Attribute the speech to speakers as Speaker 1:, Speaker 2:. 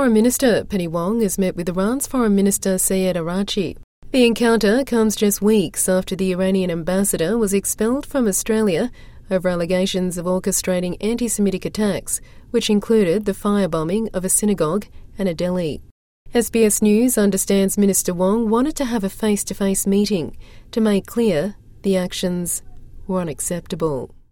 Speaker 1: Foreign Minister Penny Wong has met with Iran's Foreign Minister Sayed Araghchi. The encounter comes just weeks after the Iranian ambassador was expelled from Australia over allegations of orchestrating anti-Semitic attacks, which included the firebombing of a synagogue and a deli. SBS News understands Minister Wong wanted to have a face-to-face meeting to make clear the actions were unacceptable.